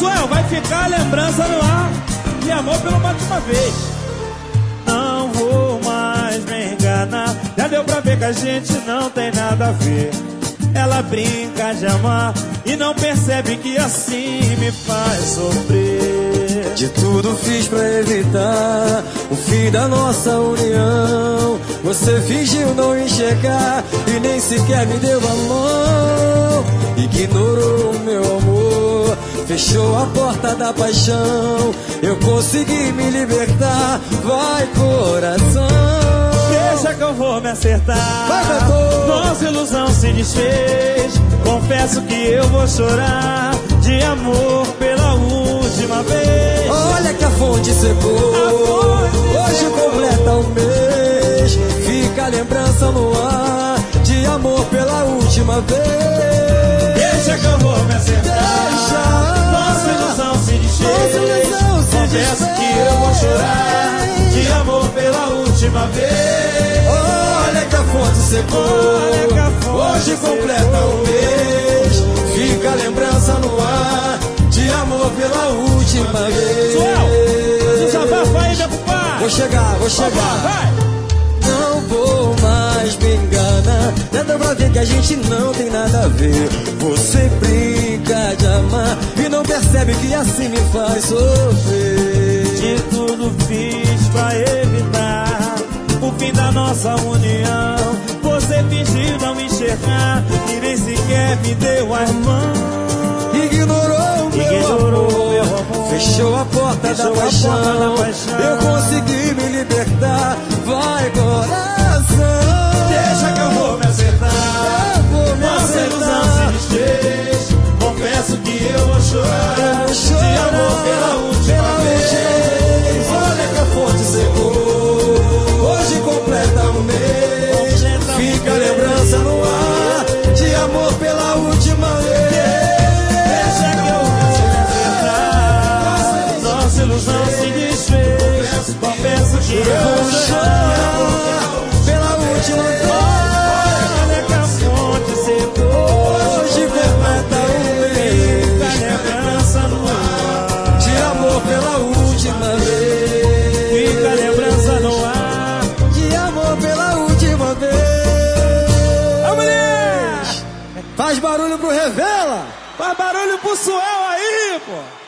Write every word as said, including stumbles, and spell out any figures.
Suel, vai ficar a lembrança no ar. E amor pela última vez. Não vou mais me enganar. Já deu pra ver que a gente não tem nada a ver. Ela brinca de amar e não percebe que assim me faz sofrer. De tudo fiz pra evitar o fim da nossa união. Você fingiu não enxergar e nem sequer me deu a mão. Ignorou o meu amor, fechou a porta da paixão. Eu consegui me libertar, vai coração. Deixa que eu vou me acertar. Vai, cantor. Nossa ilusão se desfez. Confesso que eu vou chorar de amor pela última vez. Olha que a fonte secou, hoje completa um mês. Fica a lembrança no ar de amor pela última vez. Deixa que eu vou me acertar. Deixa. Nossa ilusão se desfez. Nossa ilusão se Confesso desfez. que eu vou chorar de amor pela última vez. Olha que a fonte secou, Olha que a fonte hoje secou. completa um mês. Fica a lembrança no ar de amor pela última vez. Suel, desabafa aí, meu pai. Vou chegar, vou chegar. Vai. Não vou mais me enganar. Já dá pra ver que a gente não tem nada a ver. Você brinca de amar e não percebe que assim me faz sofrer. De tudo fiz pra evitar o fim da nossa união. Você fingiu não enxergar e nem sequer me deu as mãos. Ignorou o meu, Ignorou amor, meu amor. Fechou a porta, Fechou da, a paixão. porta da paixão. Eu consegui me libertar, vai coração. Deixa que eu vou me acertar. Eu vou me Nossa ilusão acertar. se desfez. Confesso que eu vou chorar, Eu vou de chorar amor pela última pela vez. última vez. Olha que a fonte secou, hoje completa um mês. Completa um Fica a mês. lembrança no ar de amor pela última vez. Deixa que eu vou me acertar. Nossa ilusão se desfez. Confesso que eu vou chorar Pela última vez. Olha que a fonte secou. Hoje completa um mês. Fica a lembrança no ar. De amor pela última vez. Fica a lembrança no ar. De amor pela última vez. Ô, mulher! Faz barulho pro Revela. Faz barulho pro Suel aí, pô!